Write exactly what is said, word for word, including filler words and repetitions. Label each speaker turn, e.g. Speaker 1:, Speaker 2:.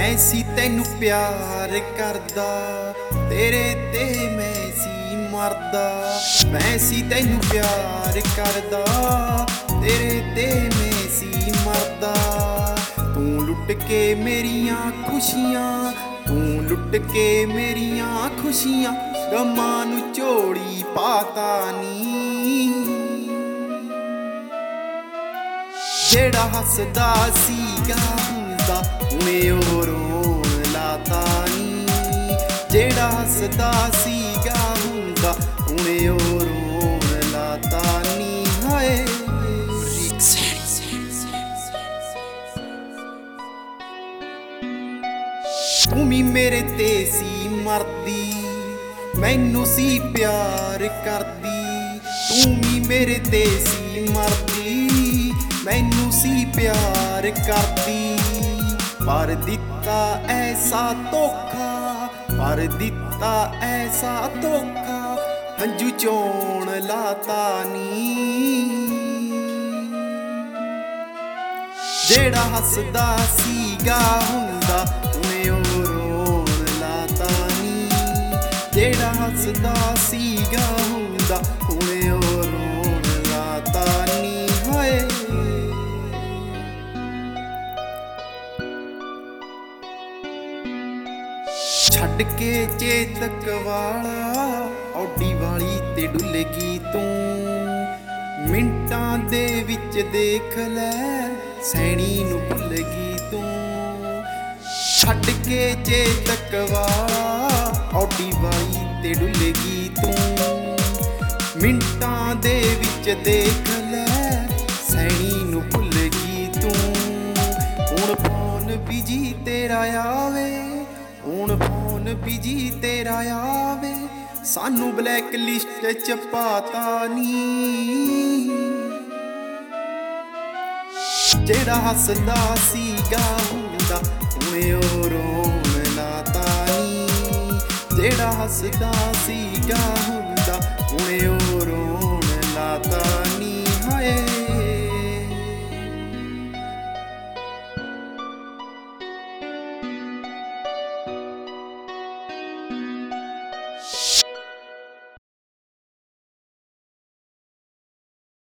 Speaker 1: मैं सी तैनू प्यार करदा, तेरे ते मैं सी मरदा। मैं सी तैनू प्यार करदा, तेरे ते मैं सी मरदा। तू लुट के मेरियां खुशियां, तू लुट के मेरियां खुशियां, गमां नू झोली पाता नी। जेड़ा हसदा सीगा हुंदा हुणे ओ रोण लाता नी। जेड़ा हसदा सीगा हुंदा हुणे ओ रोण लाता नी। हाय तू भी मेरे ते सी मरदी, मैनू सी प्यार करदी। तू भी मेरे ते सी मरदी, मैनू सी प्यार करदी। पर दिता ऐसा धोखा, पर दिता ऐसा धोखा, हंजू चोण लाता नी। जेड़ा हसदा सीगा हुंदा हुणे ओ रोण लाता नी। जेड़ा हसदा सीगा हुंदा हुणे ओ रोण लाता नी। हाय छड्ड के चेतक वाला औडी वाली ते डुलेगी तू। मिंटां दे विच देख लै सैनी नू भुलगी तू। छड्ड के चेतक वाला औडी वाली ते डुलेगी तू। मिंटां दे विच देख लै सैनी नू भुलगी तू। हुण फोन बिजी तेरा आवे, हुण फोन बिजी तेरा आवे, सानू ब्लैक लिस्ट च पाता नी। जेड़ा हसदा सीगा हुंदा हुणे ओ रोण लाता नी। जेड़ा हसदा सीगा हुंदा हुणे ओ रोण लाता।